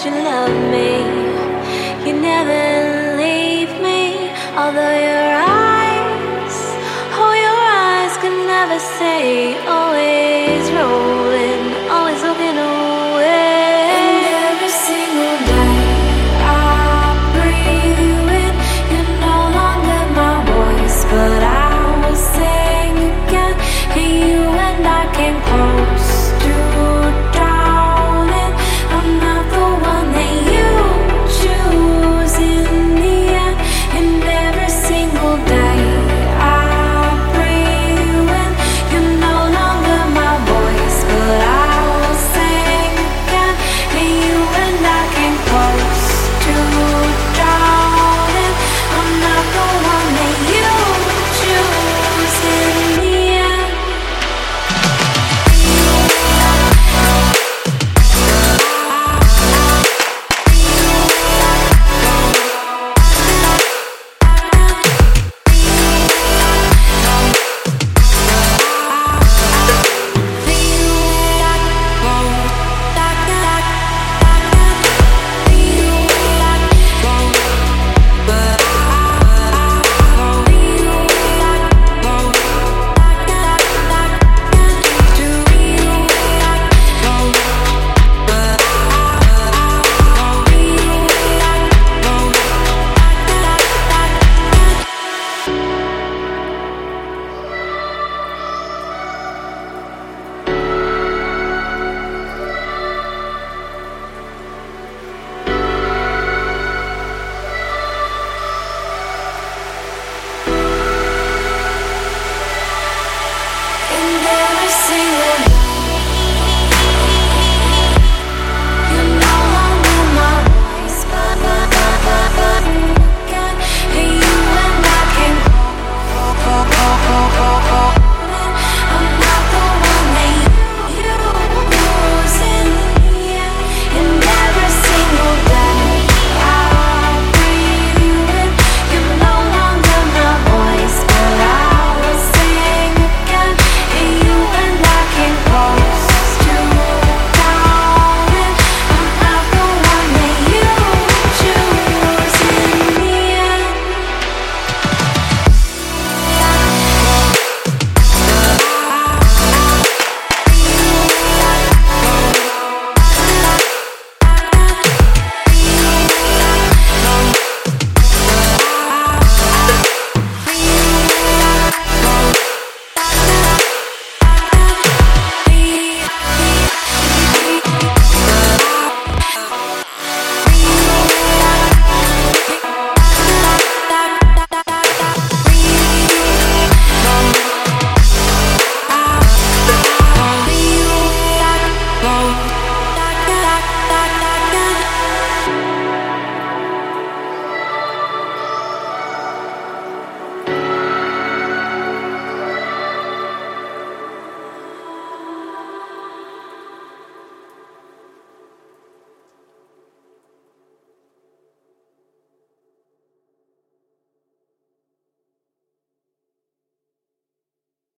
you love me. You never leave me. Although your eyes, oh, your eyes can never say. Always rolling, always looking away. And every single night I breathe you in. You're no longer my voice, but I will sing again. And you and I came close to drowning. I'm not the one that you choose in the end. And every single day I breathe you in. You're no longer my voice, but I will sing again. And you and I came close to drowning. I'm not the one that you choose in the end. And every single